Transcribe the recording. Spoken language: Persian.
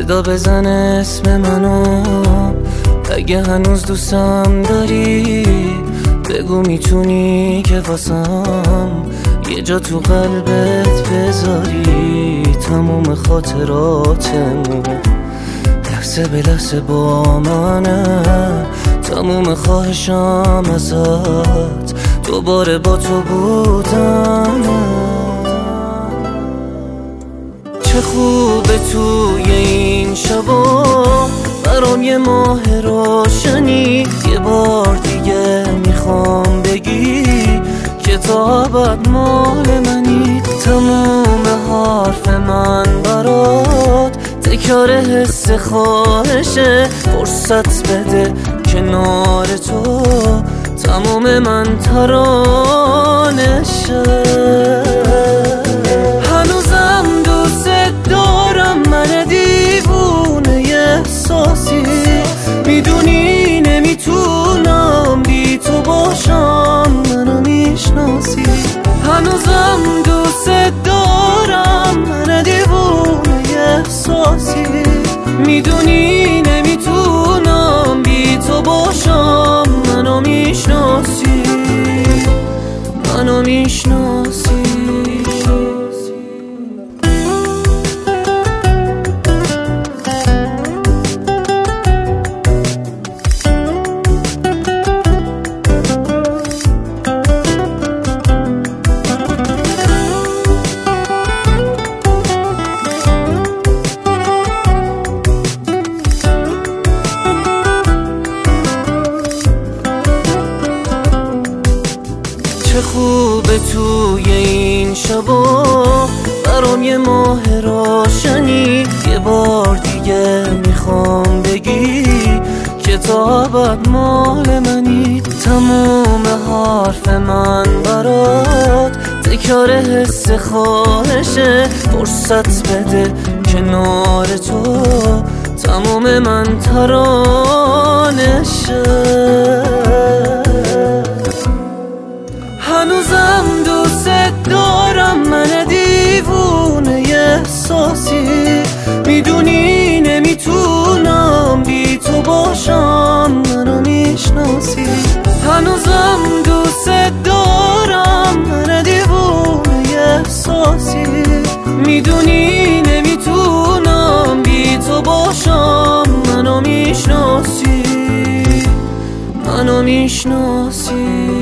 صدا بزن اسم منو، اگه هنوز دوستم داری بگو میتونی که واسم یه جا تو قلبت بذاری. تموم خاطراتمو لحظه به لحظه با منه، تموم خواهشم ازت دوباره با تو بودنه. چه خوبه توی این شبا برام یه ماه روشنی، یه بار دیگه میخوام بگی که تا ابد مال منی. تموم حرف من برات تکرار حس خواهشه، فرصت بده کنار تو تموم من ترانشه. هنوزم دوست دارم، من دیوونه احساسی، میدونی نمیتونم بی تو باشم، منو میشناسی. هنوزم دوست دارم، من دیوونه احساسی، میدونی نمیتونم بی تو باشم، منو میشناسی، منو میشناسی. چه خوبه توی این شبا برام یه ماه روشنی، یه بار دیگه میخوام بگی که تا ابد مال منی. تموم حرف من برات تکرار حس خواهشه، فرصت بده کنار تو تموم من ترانشه. هنوزم دوست دارم، من دیوونه احساسی، میدونی نمیتونم بی تو باشم، منو میشناسی. هنوزم دوست دارم، من دیوونه احساسی، میدونی نمیتونم بی تو باشم، منو میشناسی، منو میشناسی.